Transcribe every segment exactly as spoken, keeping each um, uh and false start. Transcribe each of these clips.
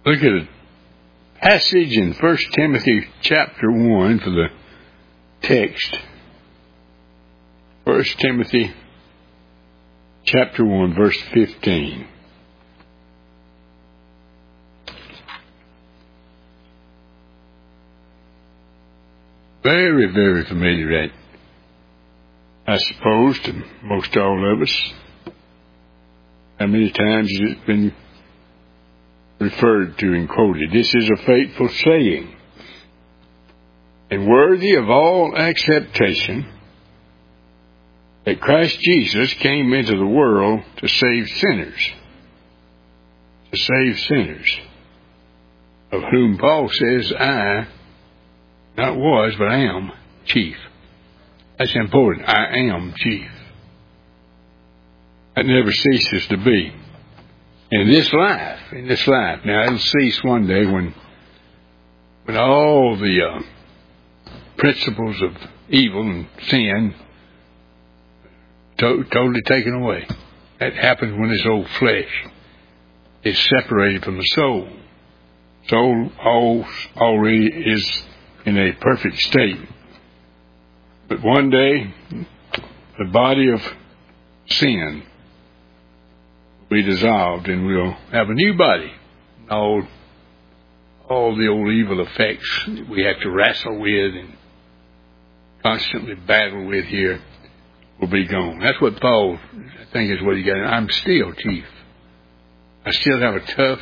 Look at a passage in First Timothy chapter one for the text. First Timothy chapter one, verse fifteen. Very, very familiar, I suppose, to most all of us. How many times has it been referred to and quoted? This is a faithful saying, and worthy of all acceptation, that Christ Jesus came into the world to save sinners. To save sinners, of whom Paul says, I, not was, but I am chief. That's important. I am chief. That never ceases to be. In this life, in this life. Now, it'll cease one day when, when all the uh, principles of evil and sin to- totally taken away. That happens when this old flesh is separated from the soul. Soul all, already is in a perfect state. But one day, the body of sin will be dissolved and we'll have a new body. All, all the old evil effects we have to wrestle with and constantly battle with here will be gone. That's what Paul, I think, is what he got. I'm still chief. I still have a tough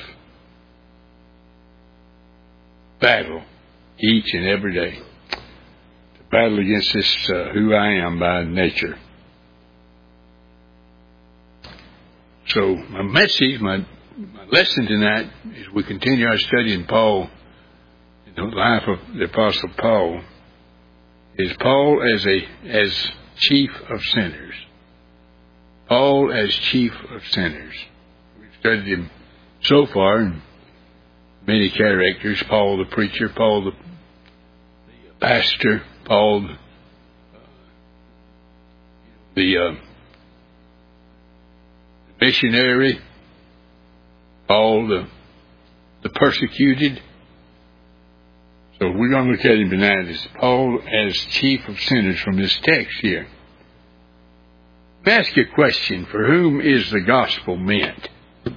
battle each and every day to battle against this uh, who I am by nature. So my message, my, my lesson tonight, as we continue our study in Paul, in the life of the Apostle Paul, is Paul as a as chief of sinners. Paul as chief of sinners. We've studied him so far in many characters. Paul the preacher, Paul the, the pastor, Paul the, uh, the uh, missionary, Paul the, the persecuted. So we're going to look at him tonight as Paul as chief of sinners from this text here. Let me ask you a question. For whom is the gospel meant?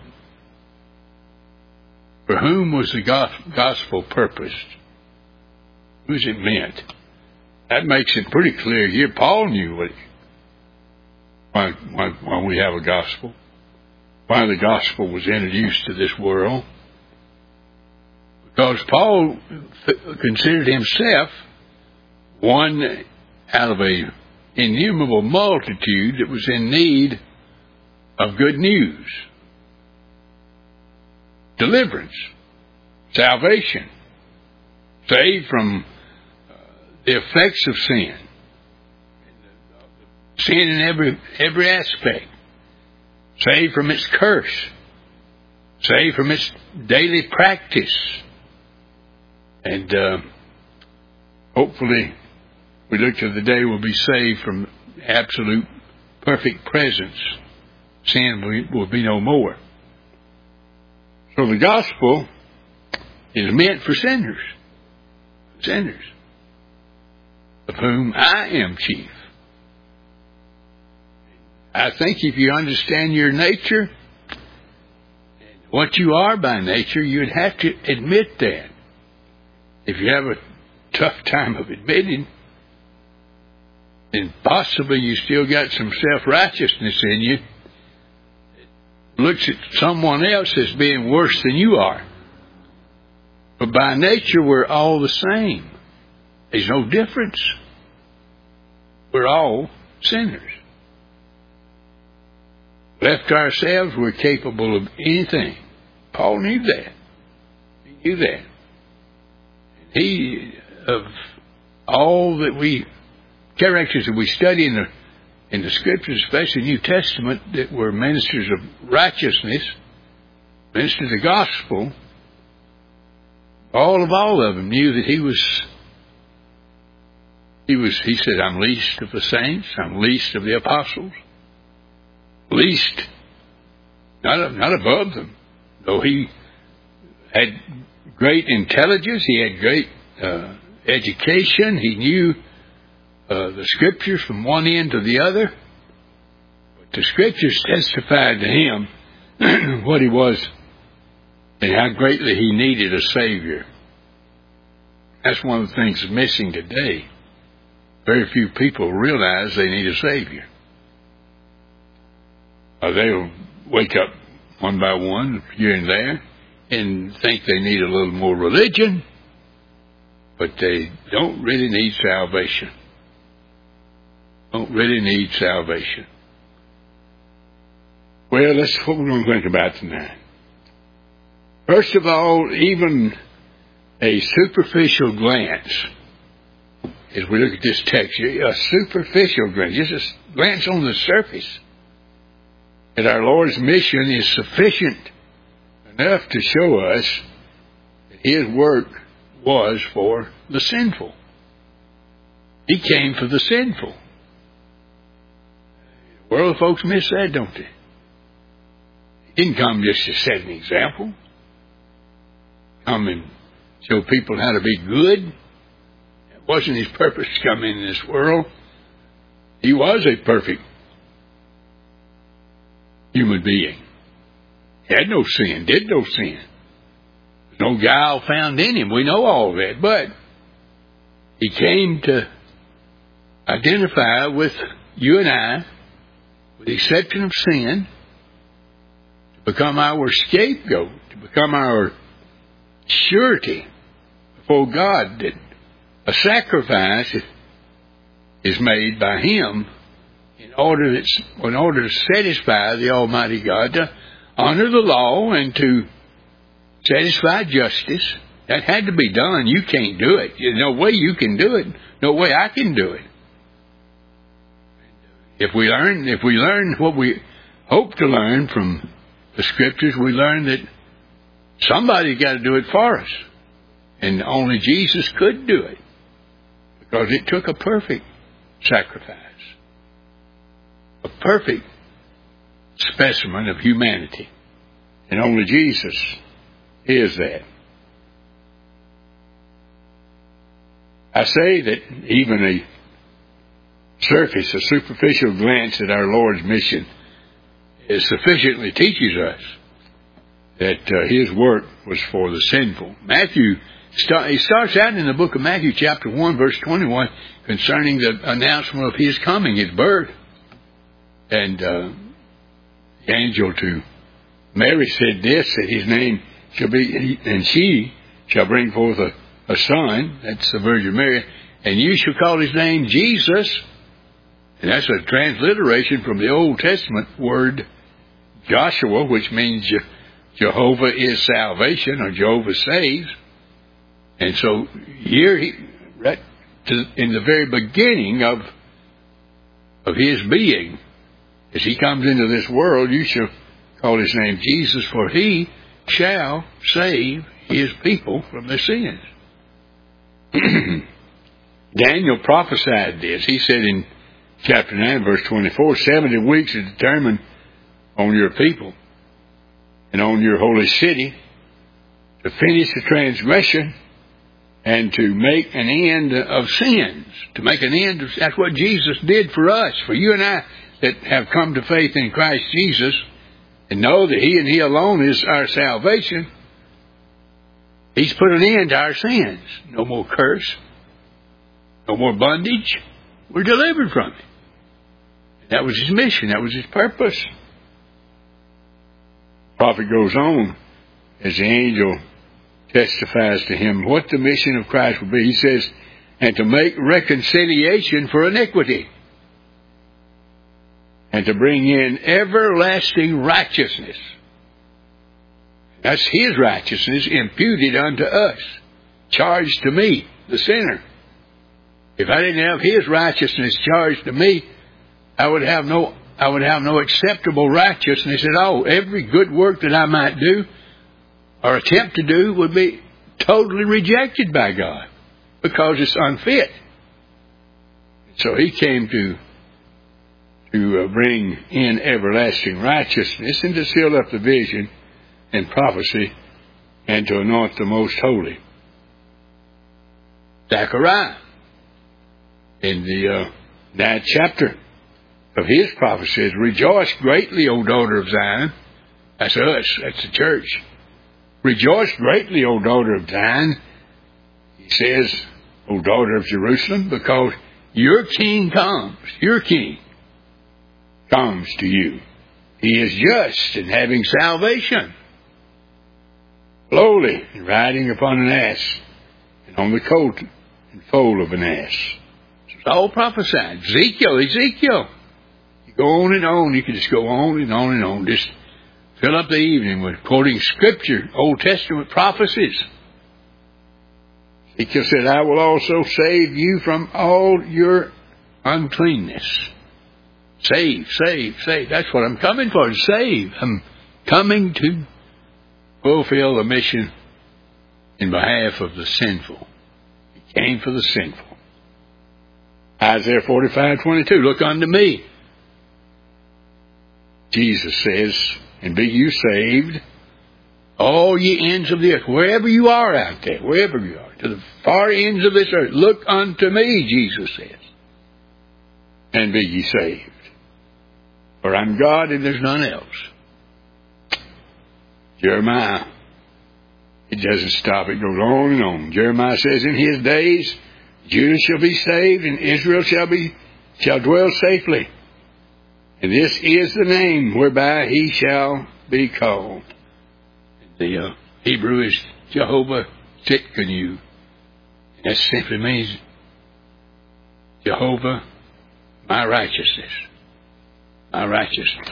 For whom was the gospel purposed? Who's it meant? That makes it pretty clear here. Paul knew what, why, why, why we have a gospel, why the gospel was introduced to this world. Because Paul considered himself one out of a innumerable multitude that was in need of good news. Deliverance, salvation, saved from uh, the effects of sin, sin in every every aspect, saved from its curse, saved from its daily practice, and uh, hopefully we look to the day we'll be saved from absolute perfect presence. Sin will be no more. So the gospel is meant for sinners, sinners, of whom I am chief. I think if you understand your nature, what you are by nature, you'd have to admit that. If you have a tough time of admitting, then possibly you still got some self-righteousness in you. Looks at someone else as being worse than you are. But by nature, we're all the same. There's no difference. We're all sinners. Left to ourselves, we're capable of anything. Paul knew that. He knew that. He, of all that we, characters that we study in the in the Scriptures, especially the New Testament, that were ministers of righteousness, ministers of the gospel, all of all of them knew that he was, he was, he said, I'm least of the saints, I'm least of the apostles, least, not, not above them, though he had great intelligence. He had great uh, education. He knew uh, the Scriptures from one end to the other. But the Scriptures testified to him what he was and how greatly he needed a Savior. That's one of the things missing today. Very few people realize they need a Savior. Or they'll wake up one by one here and there and think they need a little more religion, but they don't really need salvation. Don't really need salvation. Well, that's what we're going to think about tonight. First of all, even a superficial glance, as we look at this text, a superficial glance, just a glance on the surface, that our Lord's mission is sufficient enough to show us that His work was for the sinful. He came for the sinful. The world of folks miss that, don't they? He didn't come just to set an example. Come and show people how to be good. It wasn't His purpose to come into this world. He was a perfect human being. He had no sin, did no sin. There's no guile found in Him. We know all of that. But He came to identify with you and I, with the exception of sin, to become our scapegoat, to become our surety before God, that a sacrifice is made by Him in order that, in order to satisfy the Almighty God, to honor the law and to satisfy justice. That had to be done. You can't do it. There's no way you can do it. No way I can do it. If we learn, if we learn what we hope to learn from the Scriptures, we learn that somebody's got to do it for us. And only Jesus could do it, because it took a perfect sacrifice. A perfect specimen of humanity. And only Jesus is that. I say that even a surface, a superficial glance at our Lord's mission is sufficiently teaches us that uh, His work was for the sinful. Matthew, start, he starts out in the book of Matthew chapter one, verse twenty-one, concerning the announcement of His coming, His birth. And uh, the angel to Mary said this, that His name shall be, and she shall bring forth a, a son, that's the Virgin Mary, and you shall call His name Jesus. And that's a transliteration from the Old Testament word Joshua, which means Je- Jehovah is salvation, or Jehovah saves. And so here, he, right to, in the very beginning of of His being, as He comes into this world, you shall call His name Jesus, for He shall save His people from their sins. Daniel prophesied this. He said in chapter nine, verse twenty-four, seventy weeks are determined on your people and on your holy city to finish the transgression and to make an end of sins. To make an end of, that's what Jesus did for us, for you and I that have come to faith in Christ Jesus and know that He and He alone is our salvation. He's put an end to our sins. No more curse. No more bondage. We're delivered from it. That was His mission. That was His purpose. The prophet goes on as the angel testifies to him what the mission of Christ will be. He says, and to make reconciliation for iniquity, and to bring in everlasting righteousness. That's His righteousness imputed unto us, charged to me, the sinner. If I didn't have His righteousness charged to me, I would have no, I would have no acceptable righteousness at all. Every good work that I might do or attempt to do would be totally rejected by God because it's unfit. So He came to to uh, bring in everlasting righteousness and to seal up the vision and prophecy and to anoint the most holy. Zechariah, in the uh, ninth chapter of his prophecy, says, rejoice greatly, O daughter of Zion. That's us. That's the church. Rejoice greatly, O daughter of Zion. He says, O daughter of Jerusalem, because your king comes. Your king comes to you. He is just and having salvation, lowly and riding upon an ass, and on the coat and foal of an ass. It's all prophesied. Ezekiel, Ezekiel. You go on and on. You can just go on and on and on. Just fill up the evening with quoting Scripture, Old Testament prophecies. Ezekiel said, I will also save you from all your uncleanness. Save, save, save. That's what I'm coming for, to save. I'm coming to fulfill the mission in behalf of the sinful. He came for the sinful. Isaiah forty-five twenty-two, look unto me. Jesus says, and be you saved, all ye ends of the earth, wherever you are out there, wherever you are, to the far ends of this earth, look unto me, Jesus says, and be ye saved. For I'm God and there's none else. Jeremiah, it doesn't stop. It goes on and on. Jeremiah says, in his days, Judah shall be saved and Israel shall be, shall dwell safely. And this is the name whereby he shall be called. The uh, Hebrew is Jehovah Tsidkenu. That simply means Jehovah, my righteousness. My righteousness.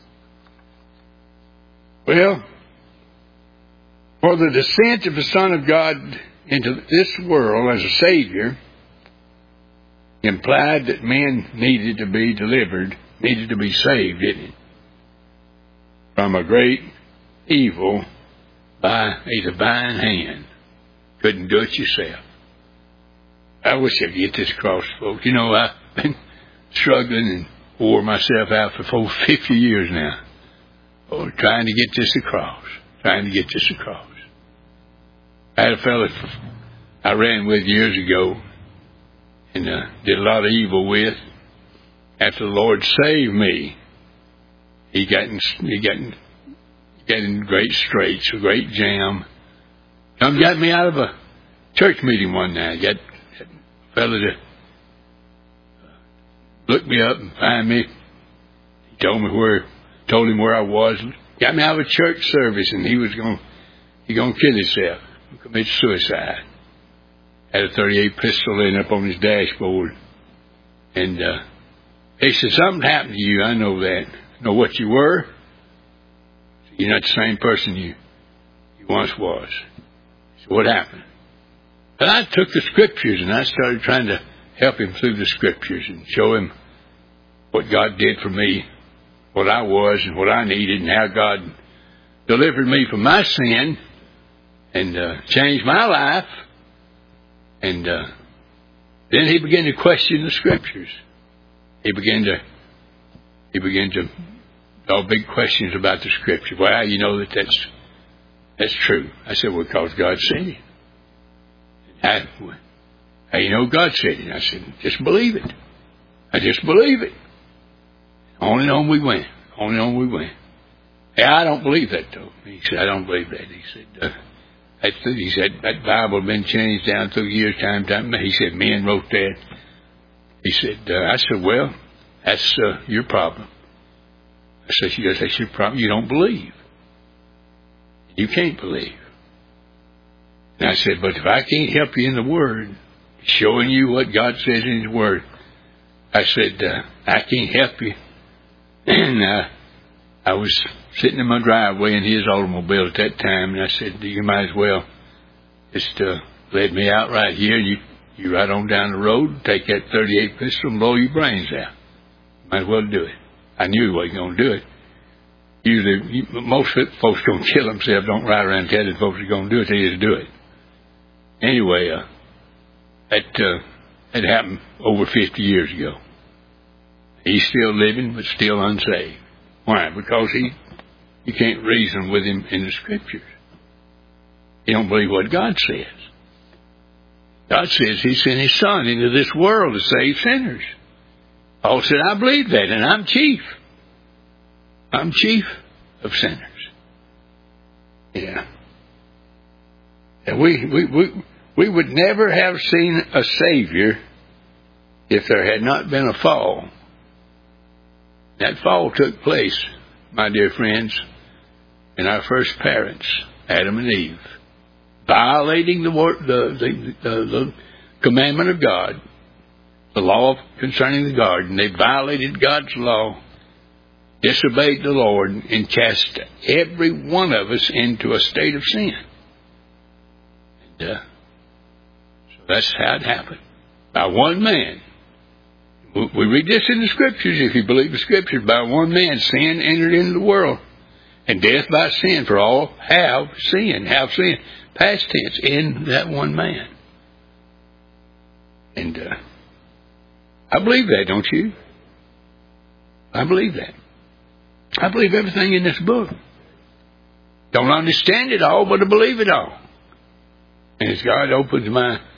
Well, for the descent of the Son of God into this world as a Savior implied that men needed to be delivered, needed to be saved, didn't it? From a great evil by a divine hand. Couldn't do it yourself. I wish I could get this across, folks. You know, I've been struggling and wore myself out for over fifty years now. Oh, trying to get this across. Trying to get this across. I had a fellow I ran with years ago and uh, did a lot of evil with. After the Lord saved me, he got in, he got in, got in great straits, a great jam. Come got me out of a church meeting one night. Got a fellow to look me up and find me. He told me where, told him where I was. Got me out of a church service, and he was going, he going to kill himself, commit suicide. Had a thirty-eight pistol laying up on his dashboard, and uh, he said, "Something happened to you. I know that. I know what you were. You're not the same person you you once was." So what happened? And I took the Scriptures and I started trying to help him through the Scriptures and show him what God did for me, what I was and what I needed, and how God delivered me from my sin and uh, changed my life. And uh, then he began to question the Scriptures. He began to he began to ask big questions about the Scripture. Well, how you know that that's that's true? I said, well, because God said it. How, how you know God said it? I said, just believe it. I just believe it. On and on we went. On and on we went. Hey, I don't believe that, though. He said, I don't believe that. He said, uh, that's, he said, that Bible had been changed down through years, time, time. He said, men wrote that. He said, uh, I said, well, that's uh, your problem. I said, she goes, that's your problem. You don't believe. You can't believe. And I said, but if I can't help you in the Word, showing you what God says in His Word, I said, uh, I can't help you. And uh, I was sitting in my driveway in his automobile at that time, and I said, you might as well just uh, let me out right here. You you ride on down the road, take that thirty-eight pistol and blow your brains out. Might as well do it. I knew he wasn't going to do it. Usually, most folks don't kill themselves, don't ride around telling folks they're going to do it, they just do it. Anyway, uh, that uh, had happened over fifty years ago. He's still living, but still unsaved. Why? Because he, you can't reason with him in the Scriptures. He don't believe what God says. God says He sent His Son into this world to save sinners. Paul said, I believe that, and I'm chief. I'm chief of sinners. Yeah. And we, we, we, we would never have seen a Savior if there had not been a fall. That fall took place, my dear friends, in our first parents, Adam and Eve, violating the, the, the, the commandment of God, the law concerning the garden. They violated God's law, disobeyed the Lord, and cast every one of us into a state of sin. And, uh, so that's how it happened. By one man. We read this in the Scriptures, if you believe the Scriptures. By one man sin entered into the world, and death by sin, for all have sinned, have sinned, past tense, in that one man. And uh, I believe that, don't you? I believe that. I believe everything in this book. Don't understand it all, but I believe it all. And as God opens my uh,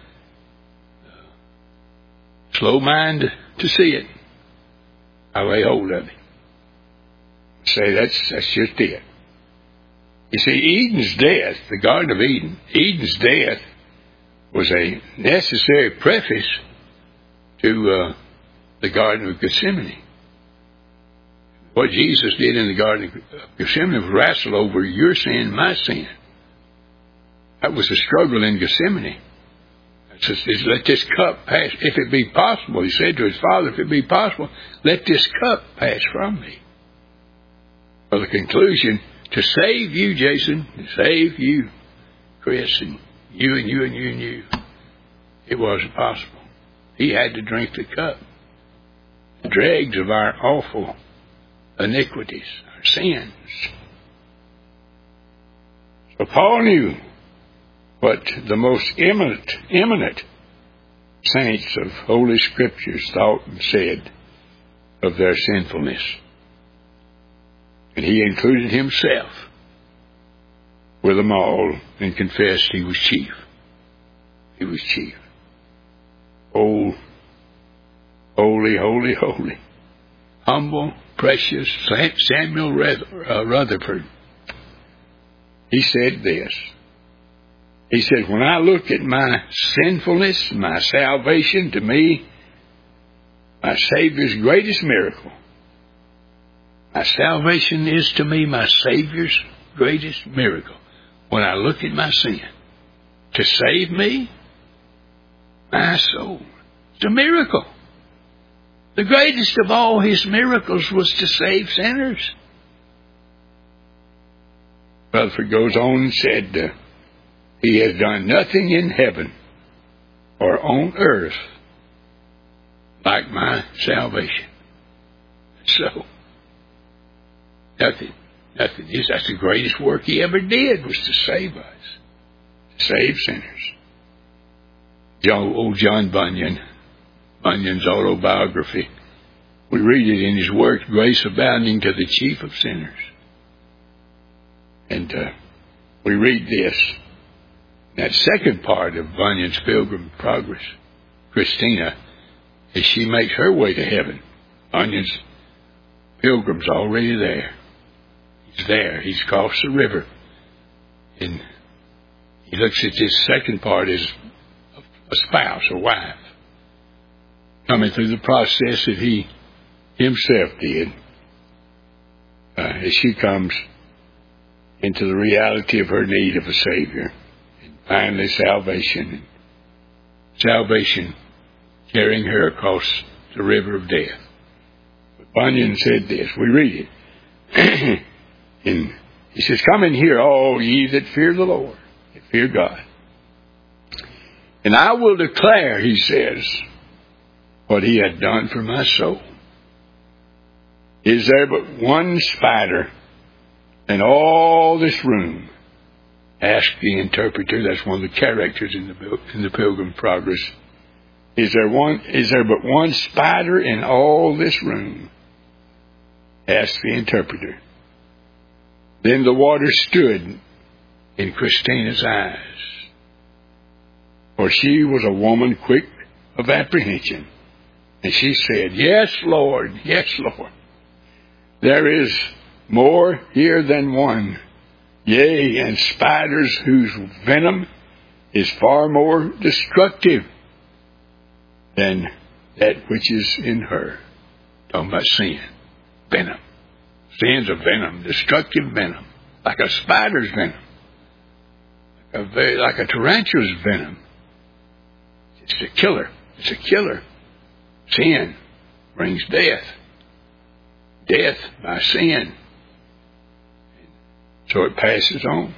slow mind to, to see it, I lay hold of it. Say that's that's just it. You see, Eden's death, the Garden of Eden, Eden's death was a necessary preface to uh, the Garden of Gethsemane. What Jesus did in the Garden of Gethsemane was wrestle over your sin, my sin. That was the struggle in Gethsemane. Just, let this cup pass, if it be possible. He said to his Father, if it be possible, let this cup pass from me. For the conclusion, to save you, Jason, to save you, Chris, and you and you and you and you, it wasn't possible. He had to drink the cup. The dregs of our awful iniquities, our sins. So Paul knew what the most eminent, eminent saints of Holy Scriptures thought and said of their sinfulness. And he included himself with them all and confessed he was chief. He was chief. Oh, holy, holy, holy. Humble, precious Samuel Rutherford. He said this. He said, when I look at my sinfulness, my salvation, to me, my Savior's greatest miracle. My salvation is to me my Savior's greatest miracle. When I look at my sin, to save me, my soul, it's a miracle. The greatest of all His miracles was to save sinners. Rutherford goes on and said, uh, He has done nothing in heaven or on earth like my salvation. So, nothing, nothing. That's the greatest work He ever did, was to save us, to save sinners. John, old John Bunyan, Bunyan's autobiography, we read it in his work, Grace Abounding to the Chief of Sinners. And uh, we read this. That second part of Bunyan's Pilgrim Progress, Christina, as she makes her way to heaven, Bunyan's pilgrim's already there. He's there. He's crossed the river. And he looks at this second part as a spouse, a wife, coming through the process that he himself did uh, as she comes into the reality of her need of a Savior. Finally, salvation. Salvation carrying her across the river of death. But Bunyan said this. We read it. And he says, come in here, all ye that fear the Lord, that fear God. And I will declare, he says, what He had done for my soul. Is there but one spider in all this room? Ask the interpreter. That's one of the characters in the in the Pilgrim Progress. Is there one? Is there but one spider in all this room? Ask the interpreter. Then the water stood in Christina's eyes. For she was a woman quick of apprehension. And she said, "Yes, Lord, yes, Lord. There is more here than one. Yea, and spiders whose venom is far more destructive than that which is in her." Talking about sin. Venom. Sin's a venom, destructive venom. Like a spider's venom. Like a, very, like a tarantula's venom. It's a killer. It's a killer. Sin brings death. Death by sin. So it passes on.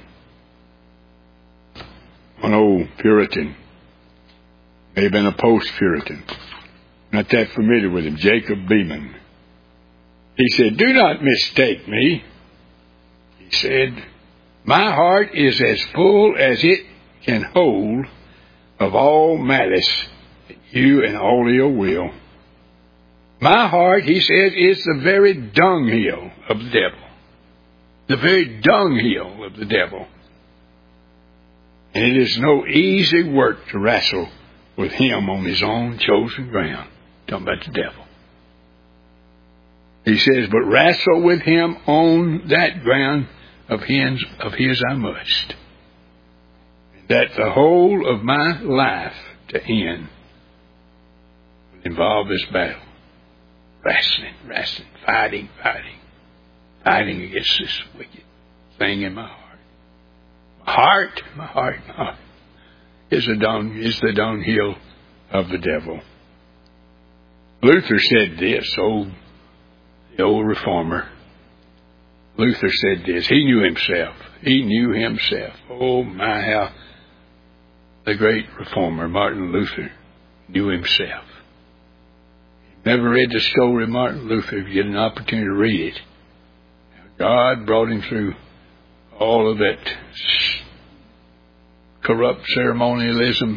One old Puritan, may have been a post-Puritan, not that familiar with him, Jacob Beeman. He said, "Do not mistake me." He said, "My heart is as full as it can hold of all malice, you and all ill will. My heart," he said, "is the very dunghill of the devil." The very dunghill of the devil. And it is no easy work to wrestle with him on his own chosen ground. Talking about the devil. He says, "But wrestle with him on that ground of his, of his I must. That the whole of my life to end will involve this battle. Wrestling, wrestling, fighting, fighting. Fighting against this wicked thing in my heart. My heart, my heart, my heart is the dung, is the dunghill of the devil." Luther said this, old, the old reformer. Luther said this. He knew himself. He knew himself. Oh my, how the great reformer, Martin Luther, knew himself. Never read the story of Martin Luther. If you get an opportunity to read it. God brought him through all of that corrupt ceremonialism,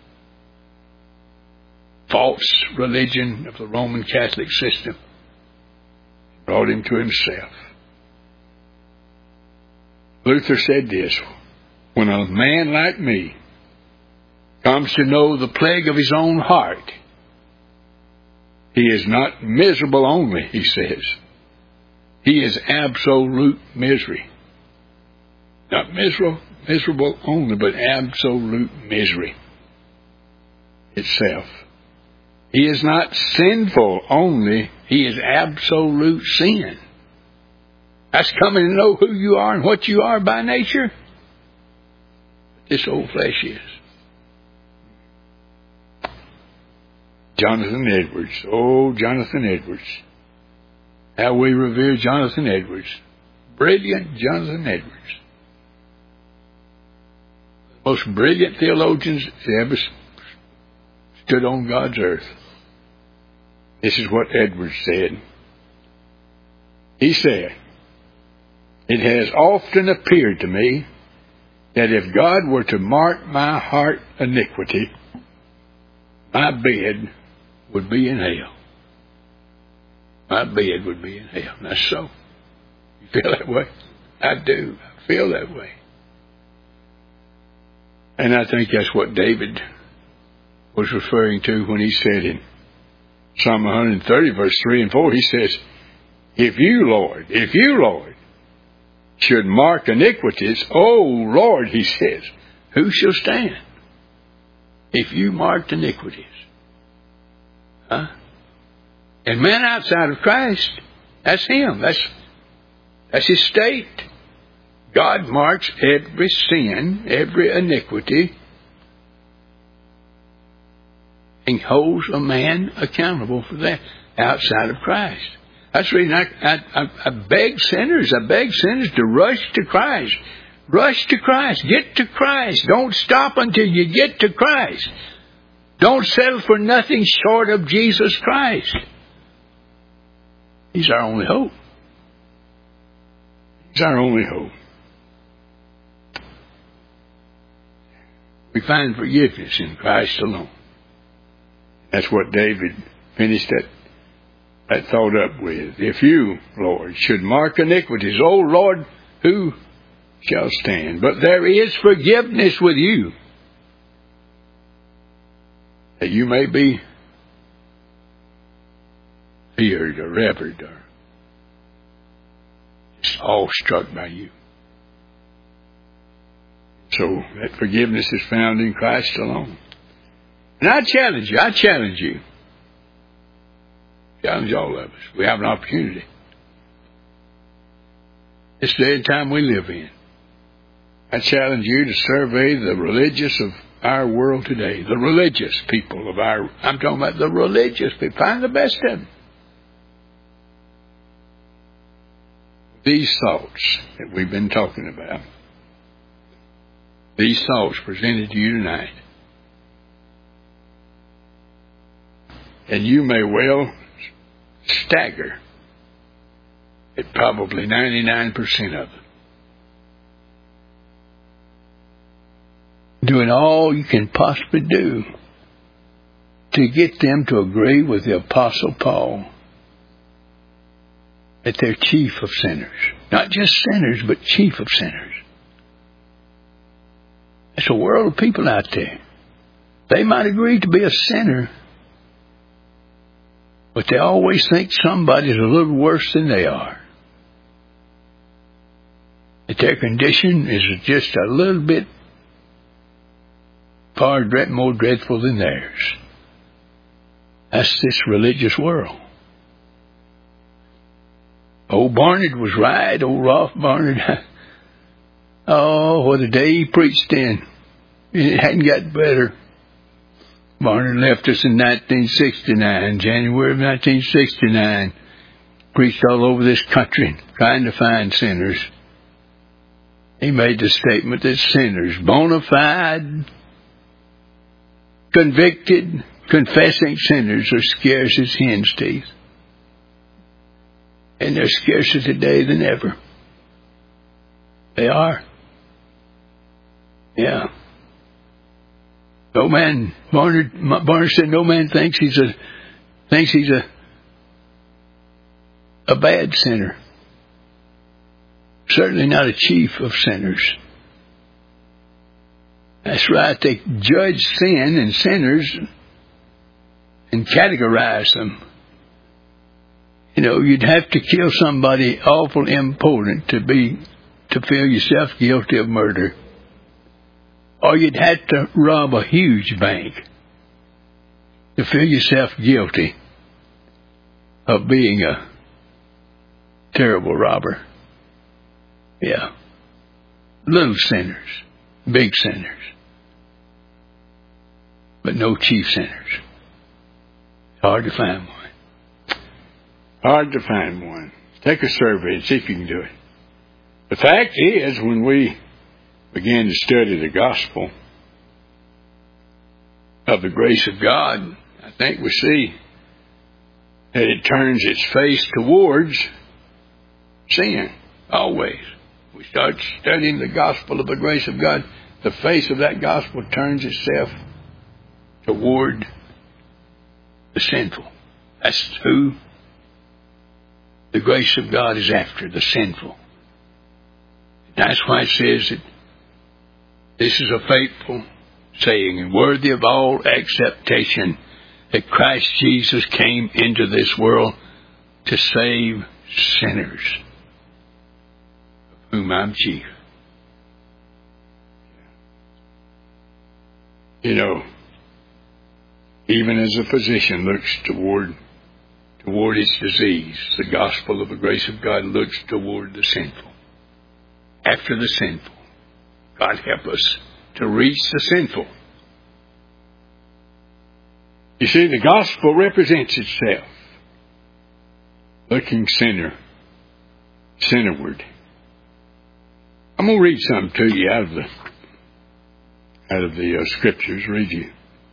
false religion of the Roman Catholic system. Brought him to himself. Luther said this, "When a man like me comes to know the plague of his own heart, he is not miserable only," he says. He is absolute misery. Not miserable, miserable only, but absolute misery itself. He is not sinful only, he is absolute sin. That's coming to know who you are and what you are by nature. This old flesh is. Jonathan Edwards. Oh, Jonathan Edwards. How we revere Jonathan Edwards. Brilliant Jonathan Edwards. The most brilliant theologians that ever stood on God's earth. This is what Edwards said. He said, "It has often appeared to me that if God were to mark my heart iniquity, my bed would be in hell. My bed would be in hell." That's so. You feel that way? I do. I feel that way. And I think that's what David was referring to when he said in Psalm one thirty, verse three and four, he says, "If you, Lord, if you, Lord, should mark iniquities, oh, Lord," he says, "who shall stand? If you marked iniquities." Huh? And man outside of Christ, that's him. That's, that's his state. God marks every sin, every iniquity, and holds a man accountable for that outside of Christ. That's the reason I, I, I, I beg sinners, I beg sinners to rush to Christ. Rush to Christ. Get to Christ. Don't stop until you get to Christ. Don't settle for nothing short of Jesus Christ. He's our only hope. He's our only hope. We find forgiveness in Christ alone. That's what David finished that, that thought up with. "If you, Lord, should mark iniquities, O Lord, who shall stand. But there is forgiveness with you, that you may be feared or revered or awestruck by you. So that forgiveness is found in Christ alone. And I challenge you, I challenge you, challenge all of us. We have an opportunity. This day and time we live in. I challenge you to survey the religious of our world today. The religious people of our, I'm talking about the religious people. Find the best of them. These thoughts that we've been talking about. These thoughts presented to you tonight. And you may well stagger at probably ninety-nine percent of them. Doing all you can possibly do to get them to agree with the Apostle Paul that they're chief of sinners. Not just sinners, but chief of sinners. There's a world of people out there. They might agree to be a sinner, but they always think somebody's a little worse than they are. That their condition is just a little bit far more dreadful than theirs. That's this religious world. Old Barnard was right. Old Rolf Barnard. Oh, what a day he preached in. It hadn't got better. Barnard left us in nineteen sixty-nine, January of nineteen sixty-nine. Preached all over this country trying to find sinners. He made the statement that sinners, bona fide, convicted, confessing sinners are scarce as hen's teeth. And they're scarcer today than ever. They are. Yeah. No man, Barnard, Barnard said, no man thinks he's a, thinks he's a, a bad sinner. Certainly not a chief of sinners. That's right. They judge sin and sinners and categorize them. You know, you'd have to kill somebody awful important to be, to feel yourself guilty of murder. Or you'd have to rob a huge bank to feel yourself guilty of being a terrible robber. Yeah. Little sinners, big sinners, but no chief sinners. Hard to find one. Hard to find one. Take a survey and see if you can do it. The fact is, when we began to study the gospel of the grace of God, I think we see that it turns its face towards sin, always. We start studying the gospel of the grace of God, the face of that gospel turns itself toward the sinful. That's who the grace of God is after, the sinful. That's why it says that this is a faithful saying and worthy of all acceptation, that Christ Jesus came into this world to save sinners, of whom I'm chief. You know, even as a physician looks toward toward its disease, the gospel of the grace of God looks toward the sinful. After the sinful. God help us to reach the sinful. You see, the gospel represents itself. Looking sinner, sinnerward. I'm going to read something to you out of the out of the uh, scriptures. Read you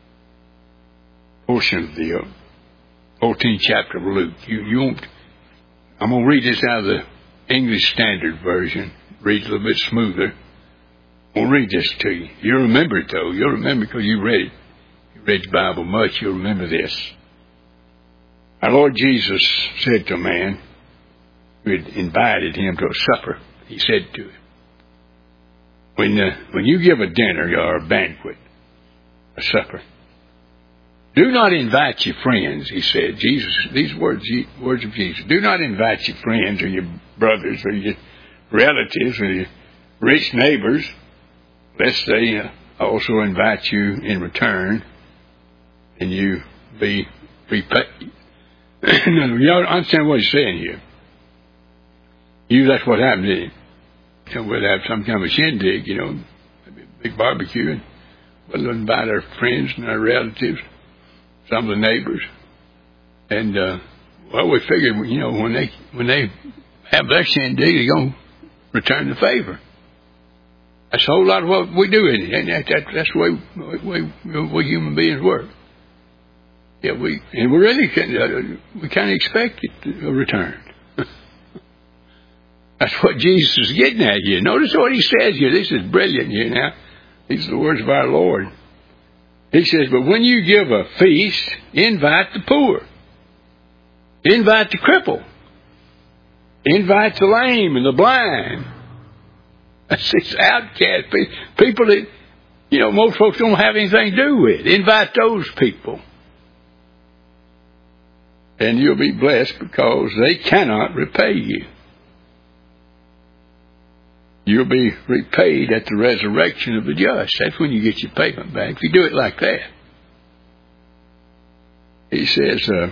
a portion of the uh, fourteenth chapter of Luke. You, you won't. I'm going to read this out of the English Standard Version. Read a little bit smoother. I'm going to read this to you. You'll remember it, though. You'll remember because you read it. You read the Bible much. You'll remember this. Our Lord Jesus said to a man who had invited him to a supper, he said to him, when uh, when you give a dinner or a banquet, a supper, do not invite your friends, he said. Jesus, these words, words of Jesus. Do not invite your friends or your brothers or your relatives or your rich neighbors, lest they uh, also invite you in return and you be repaid. Y'all understand what he's saying here? You, that's what happened to him. You know, we'd have some kind of a shindig, you know, maybe a big barbecue, and we'll invite our friends and our relatives, some of the neighbors, and uh, well, we figured, you know, when they when they have their shindig, they're gonna return the favor. That's a whole lot of what we do, isn't it? And that, that, that's the way we, we human beings work. Yeah, we and we really can, uh, we kind of expect it a return. That's what Jesus is getting at here. Notice what he says here. This is brilliant here now. These are the words of our Lord. He says, but when you give a feast, invite the poor. Invite the cripple. Invite the lame and the blind. That's these outcast people that, you know, most folks don't have anything to do with. Invite those people. And you'll be blessed because they cannot repay you. You'll be repaid at the resurrection of the just. That's when you get your payment back, if you do it like that. He says, uh,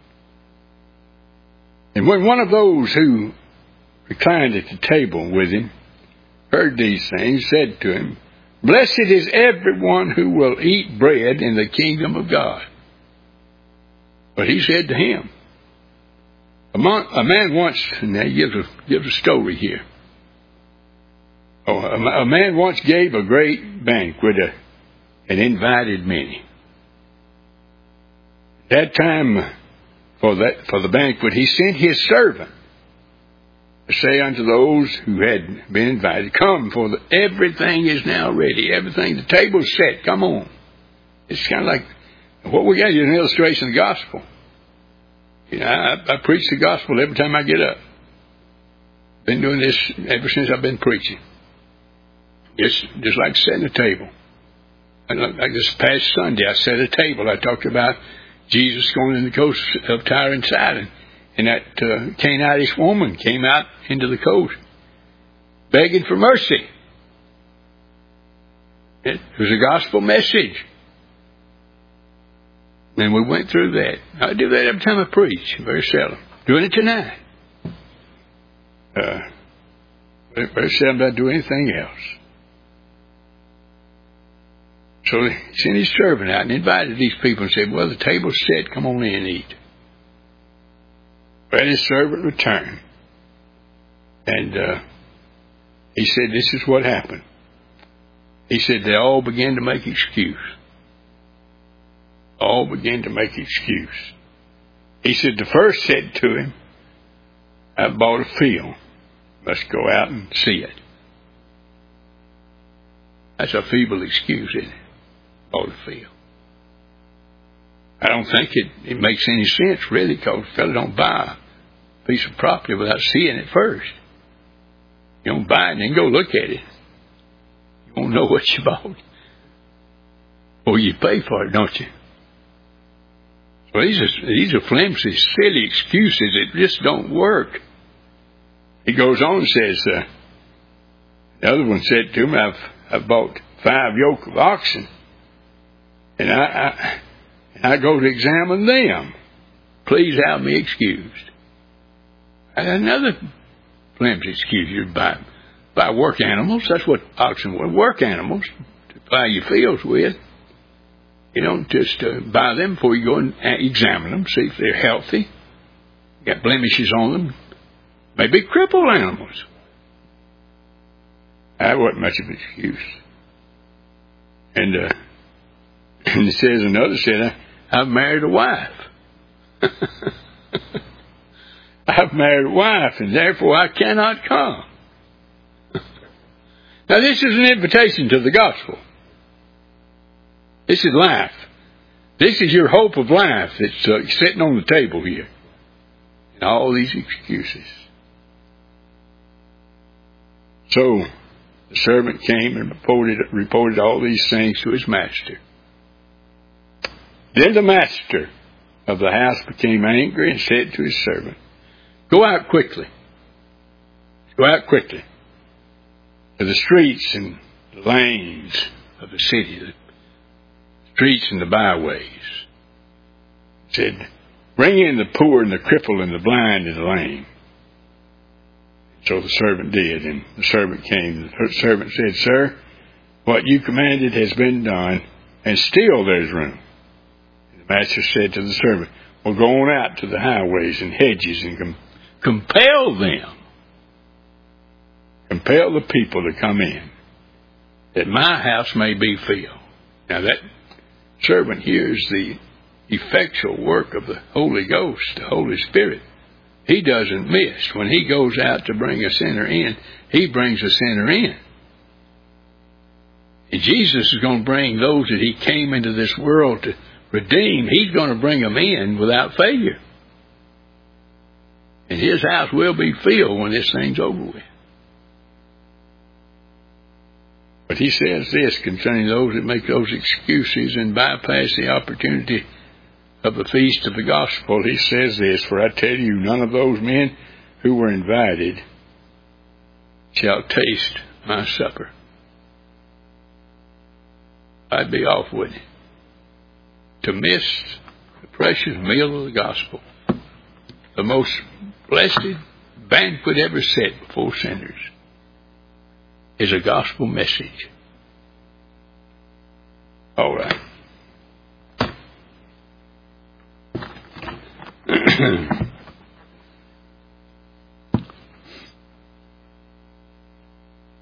and when one of those who reclined at the table with him heard these things, said to him, blessed is everyone who will eat bread in the kingdom of God. But he said to him, a man once, and he gives a, gives a story here. Oh, a man once gave a great banquet uh, and invited many. That time for that for the banquet, he sent his servant to say unto those who had been invited, come, for the, everything is now ready. Everything, the table's set. Come on. It's kind of like what we got here, an illustration of the gospel. You know, I, I preach the gospel every time I get up. Been doing this ever since I've been preaching. Just, just like setting a table. And like this past Sunday, I set a table. I talked about Jesus going in the coast of Tyre and Sidon. And that uh, Canaanite woman came out into the coast begging for mercy. It was a gospel message. And we went through that. I do that every time I preach. Very seldom. Doing it tonight. Uh, very seldom I do anything else. So he sent his servant out and invited these people and said, well, the table's set. Come on in and eat. But his servant returned. And uh, he said, this is what happened. He said, they all began to make excuse. All began to make excuse. He said, the first said to him, I bought a field. Let's go out and see it. That's a feeble excuse, isn't it? Bought a field. I don't think it, it makes any sense, really, because a fellow don't buy a piece of property without seeing it first. You don't buy it and then go look at it. You won't know what you bought. Or you pay for it, don't you? So these are, these are flimsy, silly excuses that just don't work. He goes on and says, uh, the other one said to him, I've, I've bought five yoke of oxen, and I, I, and I go to examine them. Please have me excused. And another flimsy excuse, you buy, buy work animals. That's what oxen were, work animals to plow your fields with. You don't just uh, buy them before you go and examine them, see if they're healthy, got blemishes on them, maybe crippled animals. That wasn't much of an excuse. And, uh, and it says, another said, I've married a wife. I've married a wife, and therefore I cannot come. Now, this is an invitation to the gospel. This is life. This is your hope of life that's uh, sitting on the table here. And all these excuses. So, The servant came and reported, reported all these things to his master. Then the master of the house became angry and said to his servant, go out quickly. Go out quickly to the streets and the lanes of the city, the streets and the byways. He said, bring in the poor and the crippled and the blind and the lame. So the servant did, and the servant came. The servant said, sir, what you commanded has been done, and still there's room. And the master said to the servant, well, go on out to the highways and hedges and com- compel them. Compel the people to come in, that my house may be filled. Now that servant hears the effectual work of the Holy Ghost, the Holy Spirit. He doesn't miss. When he goes out to bring a sinner in, he brings a sinner in. And Jesus is going to bring those that he came into this world to redeem. He's going to bring them in without failure. And his house will be filled when this thing's over with. But he says this concerning those that make those excuses and bypass the opportunity of the feast of the gospel. He says this, for I tell you, none of those men who were invited shall taste my supper. I'd be off, wouldn't it, to miss the precious meal of the gospel, the most blessed banquet ever set before sinners, is a gospel message. All right.